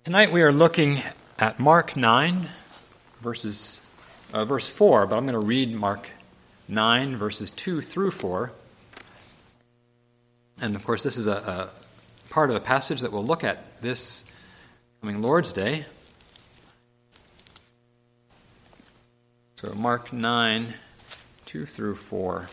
Tonight we are looking at Mark 9, verse 4, but I'm going to read Mark 9, verses 2 through 4. And of course, this is a part of a passage that we'll look at this coming Lord's Day. So Mark 9, 2 through 4.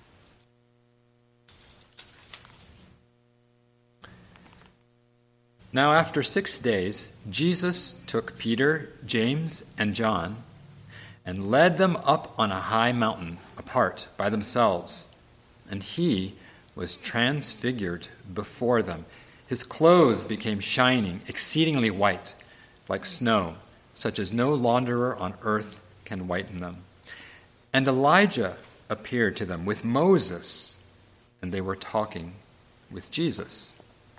Now after 6 days, Jesus took Peter, James, and John, and led them up on a high mountain apart by themselves. And he was transfigured before them. His clothes became shining, exceedingly white, like snow, such as no launderer on earth can whiten them. And Elijah appeared to them with Moses, and they were talking with Jesus.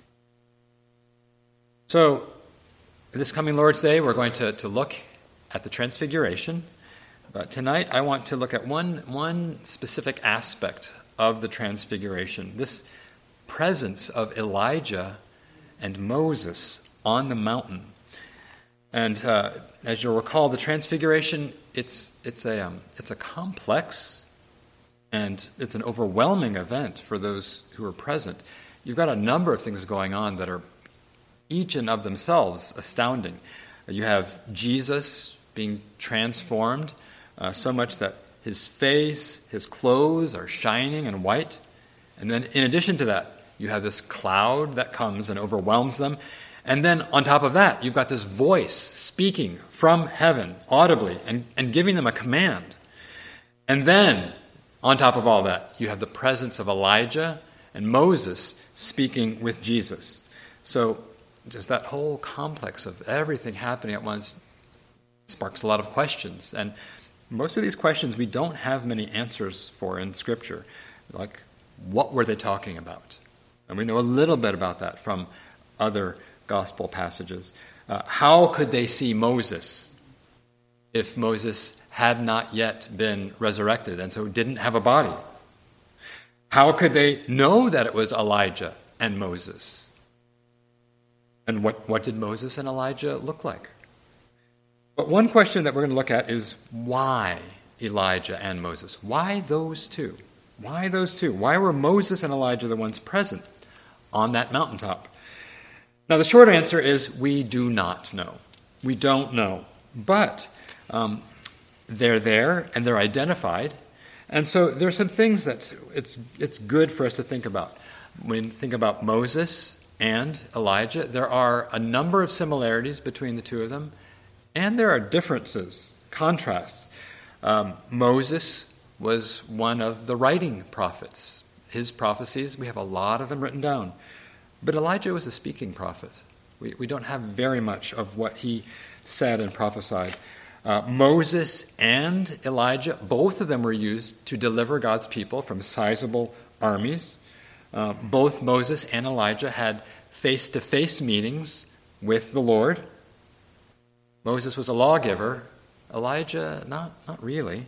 So, this coming Lord's Day, we're going to look at the Transfiguration. But tonight, I want to look at one specific aspect of the Transfiguration, this presence of Elijah and Moses on the mountain. And as you'll recall, the Transfiguration, it's a complex and it's an overwhelming event for those who are present. You've got a number of things going on that are each and of themselves astounding. You have Jesus being transformed so much that his face, his clothes are shining and white. And then in addition to that, you have this cloud that comes and overwhelms them. And then on top of that, you've got this voice speaking from heaven audibly and giving them a command. And then on top of all that, you have the presence of Elijah and Moses speaking with Jesus. So just that whole complex of everything happening at once sparks a lot of questions. And most of these questions we don't have many answers for in Scripture. Like, what were they talking about? And we know a little bit about that from other gospel passages. How could they see Moses if Moses had not yet been resurrected and so didn't have a body? How could they know that it was Elijah and Moses? And what did Moses and Elijah look like? But one question that we're going to look at is why Elijah and Moses? Why those two? Why those two? Why were Moses and Elijah the ones present on that mountaintop? Now, the short answer is we do not know. We don't know. But they're there and they're identified. And so there are some things that it's good for us to think about. When you think about Moses and Elijah, there are a number of similarities between the two of them, and there are differences, contrasts. Moses was one of the writing prophets. His prophecies, we have a lot of them written down. But Elijah was a speaking prophet. We don't have very much of what he said and prophesied. Moses and Elijah, both of them were used to deliver God's people from sizable armies. Both Moses and Elijah had face-to-face meetings with the Lord. Moses was a lawgiver. Elijah, not really.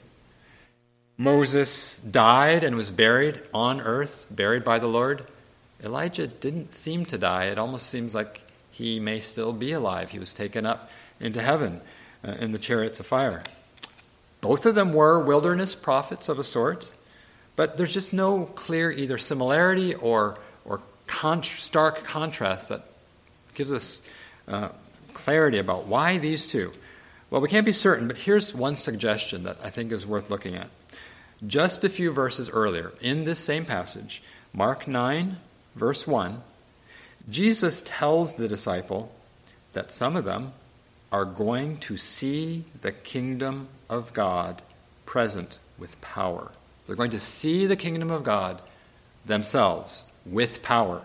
Moses died and was buried on earth, buried by the Lord. Elijah didn't seem to die. It almost seems like he may still be alive. He was taken up into heaven in the chariots of fire. Both of them were wilderness prophets of a sort. But there's just no clear either similarity or stark contrast that gives us clarity about why these two. Well, we can't be certain, but here's one suggestion that I think is worth looking at. Just a few verses earlier, in this same passage, Mark 9, verse 1, Jesus tells the disciple that some of them are going to see the kingdom of God present with power. They're going to see the kingdom of God themselves with power.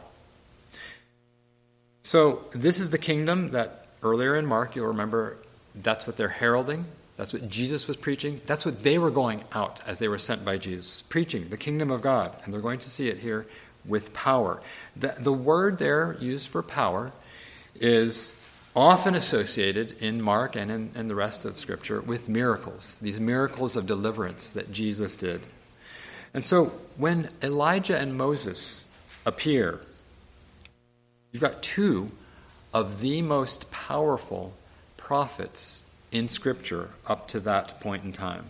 So this is the kingdom that earlier in Mark, you'll remember, that's what they're heralding. That's what Jesus was preaching. That's what they were going out as they were sent by Jesus, preaching the kingdom of God. And they're going to see it here with power. The word there used for power is often associated in Mark and in the rest of Scripture with miracles, these miracles of deliverance that Jesus did. And so when Elijah and Moses appear, you've got two of the most powerful prophets in Scripture up to that point in time.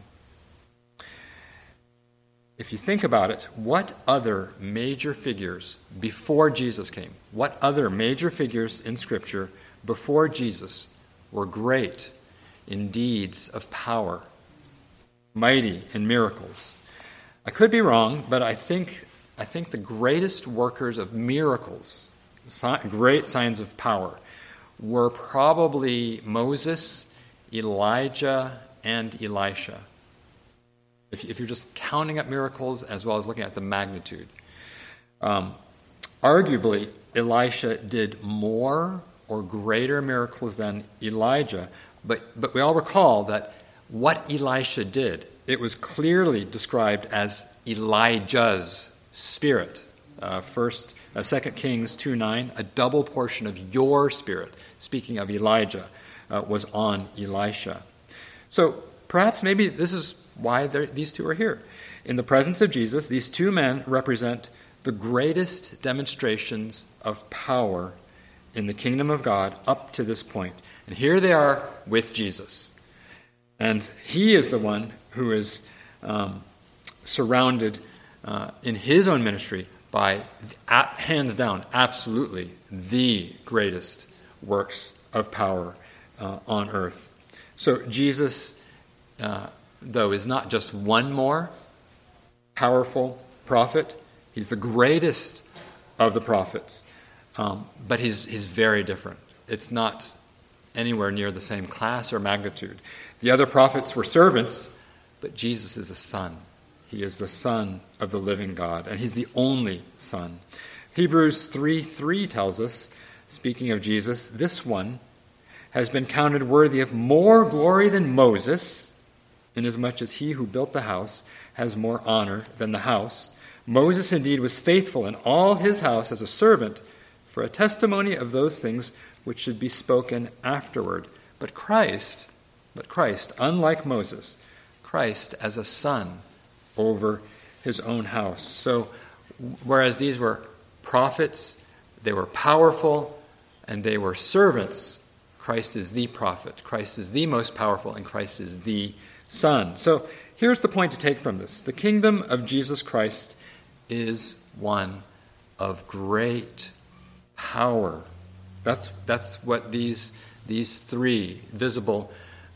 If you think about it, what other major figures before Jesus came, what other major figures in Scripture before Jesus were great in deeds of power, mighty in miracles? I could be wrong, but I think the greatest workers of miracles, great signs of power, were probably Moses, Elijah, and Elisha. If you're just counting up miracles as well as looking at the magnitude. Arguably, Elisha did more or greater miracles than Elijah, but we all recall that what Elisha did, it was clearly described as Elijah's spirit. 2 Kings 2:9, a double portion of your spirit, speaking of Elijah, was on Elisha. So perhaps maybe this is why these two are here. In the presence of Jesus, these two men represent the greatest demonstrations of power in the kingdom of God up to this point. And here they are with Jesus. And he is the one who is surrounded in his own ministry by, hands down, absolutely the greatest works of power on earth. So Jesus, though, is not just one more powerful prophet. He's the greatest of the prophets, but he's very different. It's not anywhere near the same class or magnitude. The other prophets were servants, but Jesus is a son. He is the Son of the living God, and he's the only Son. Hebrews 3:3 tells us, speaking of Jesus, this one has been counted worthy of more glory than Moses, inasmuch as he who built the house has more honor than the house. Moses indeed was faithful in all his house as a servant for a testimony of those things which should be spoken afterward. But Christ, unlike Moses, Christ as a son over his own house. So whereas these were prophets, they were powerful, and they were servants, Christ is the prophet, Christ is the most powerful, and Christ is the Son. So here's the point to take from this. The kingdom of Jesus Christ is one of great power. That's what these three visible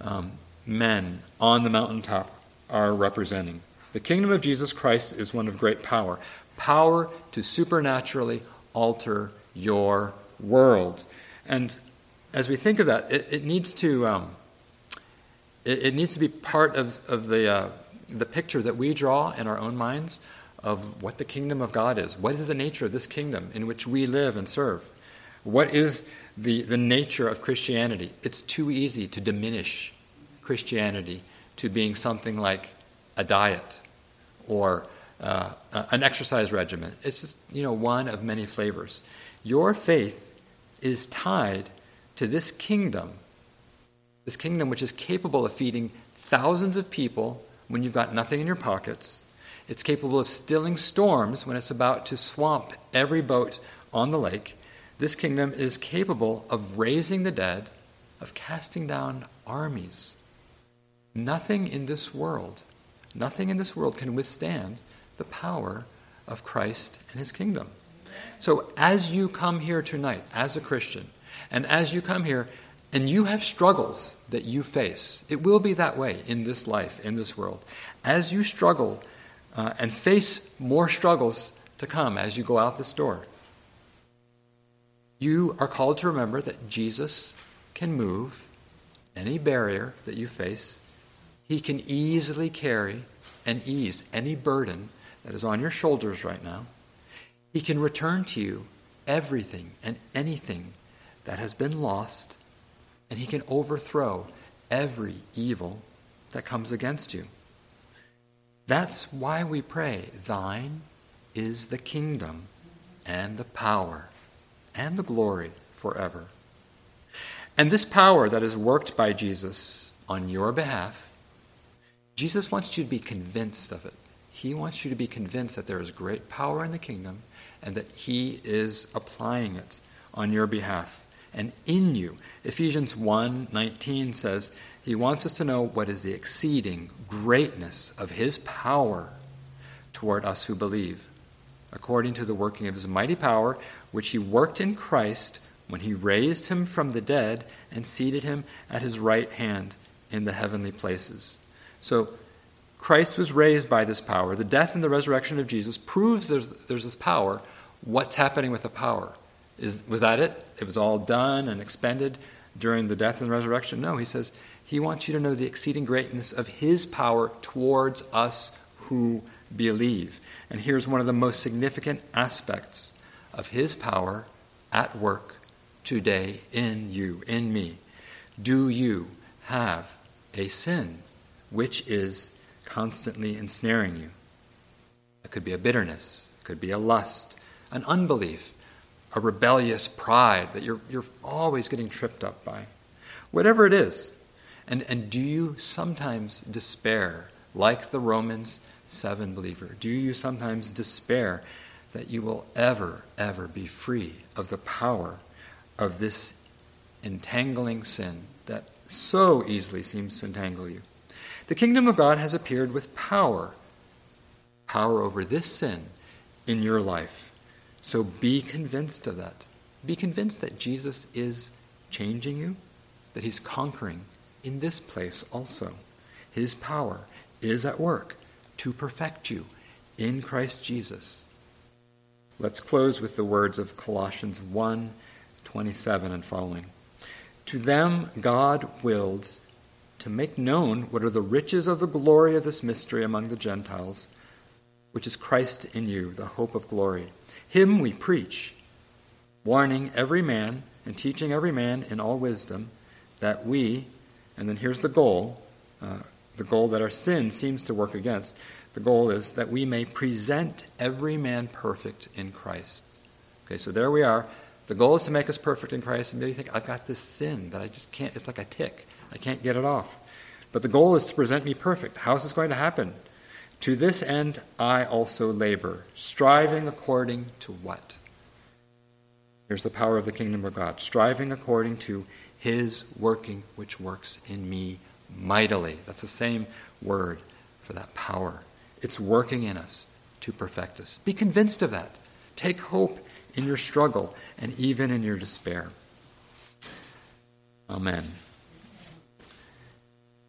men on the mountaintop are representing. The kingdom of Jesus Christ is one of great power. Power to supernaturally alter your world. And as we think of that, it needs to be part of the picture that we draw in our own minds of what the kingdom of God is. What is the nature of this kingdom in which we live and serve? What is the nature of Christianity? It's too easy to diminish Christianity to being something like a diet or an exercise regimen. It's just, one of many flavors. Your faith is tied to this kingdom which is capable of feeding thousands of people when you've got nothing in your pockets. It's capable of stilling storms when it's about to swamp every boat on the lake. This kingdom is capable of raising the dead, of casting down armies. Nothing in this world can withstand the power of Christ and his kingdom. So as you come here tonight as a Christian, and as you come here and you have struggles that you face, it will be that way in this life, in this world. As you struggle and face more struggles to come as you go out this door, you are called to remember that Jesus can move any barrier that you face. He can easily carry and ease any burden that is on your shoulders right now. He can return to you everything and anything that has been lost, and he can overthrow every evil that comes against you. That's why we pray, thine is the kingdom and the power and the glory forever. And this power that is worked by Jesus on your behalf, Jesus wants you to be convinced of it. He wants you to be convinced that there is great power in the kingdom and that he is applying it on your behalf. and in you. Ephesians 1:19 says he wants us to know what is the exceeding greatness of his power toward us who believe, according to the working of his mighty power, which he worked in Christ when he raised him from the dead and seated him at his right hand in the heavenly places. So Christ was raised by this power. The death and the resurrection of Jesus proves there's this power. What's happening with the power? Was that it? It was all done and expended during the death and resurrection? No, he says he wants you to know the exceeding greatness of his power towards us who believe. And here's one of the most significant aspects of his power at work today in you, in me. Do you have a sin which is constantly ensnaring you? It could be a bitterness, it could be a lust, an unbelief, a rebellious pride that you're always getting tripped up by. Whatever it is. And do you sometimes despair, like the Romans 7 believer? Do you sometimes despair that you will ever be free of the power of this entangling sin that so easily seems to entangle you? The kingdom of God has appeared with power over this sin in your life. So be convinced of that. Be convinced that Jesus is changing you, that he's conquering in this place also. His power is at work to perfect you in Christ Jesus. Let's close with the words of Colossians 1:27 and following. To them God willed to make known what are the riches of the glory of this mystery among the Gentiles, which is Christ in you, the hope of glory. Him we preach, warning every man and teaching every man in all wisdom, that we, and then here's the goal that our sin seems to work against. The goal is that we may present every man perfect in Christ. Okay, so there we are. The goal is to make us perfect in Christ. And maybe you think, I've got this sin that I just can't, it's like a tick. I can't get it off. But the goal is to present me perfect. How is this going to happen? To this end I also labor, striving according to what? Here's the power of the kingdom of God. Striving according to his working, which works in me mightily. That's the same word for that power. It's working in us to perfect us. Be convinced of that. Take hope in your struggle and even in your despair. Amen.